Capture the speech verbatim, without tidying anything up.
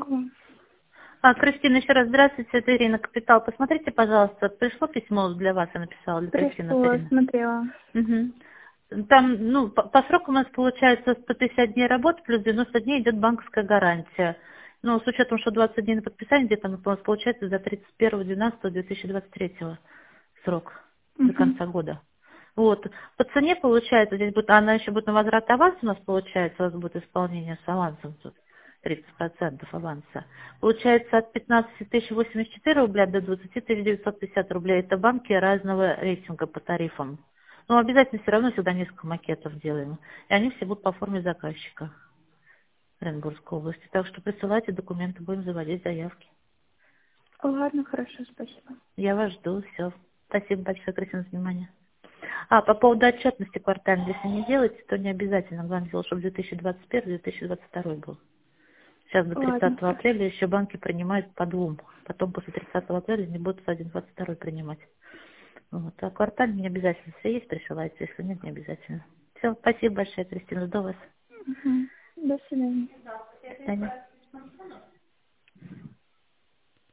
Могу. А, Кристина, еще раз здравствуйте, это Ирина Капитал. Посмотрите, пожалуйста, пришло письмо для вас, я написала, для Кристины, это Пришло, Ирина. смотрела. Угу. Там, ну, по, по сроку у нас получается сто пятьдесят дней работы, плюс девяносто дней идет банковская гарантия. Ну, с учетом, что двадцать дней на подписание, где-то у нас получается за тридцать первого двенадцатого две тысячи двадцать третьего срок, до Угу. конца года. Вот. По цене получается, здесь будет, она еще будет на возврат аванса у нас получается, у вас будет исполнение с авансом тут, тридцать процентов аванса. Получается от пятнадцати тысяч восемьдесят четыре рубля до двадцати тысяч девятьсот пятьдесят рублей. Это банки разного рейтинга по тарифам. Но обязательно все равно сюда несколько макетов делаем. И они все будут по форме заказчика Оренбургской области. Так что присылайте документы, будем заводить заявки. Ладно, хорошо, спасибо. Я вас жду, все. Спасибо большое, Кристина, за внимание. А, по поводу отчетности квартальной, если не делаете, то не обязательно. Главное дело, чтобы две тысячи двадцать первый — две тысячи двадцать второй был. Сейчас до Ладно, тридцатого хорошо. апреля еще банки принимают по двум. Потом после тридцатого апреля они будут один двадцать второй принимать. Вот. А квартальный не обязательно. Если есть, присылайте. Если нет, не обязательно. Все, спасибо большое, Кристина. Жду вас. Угу.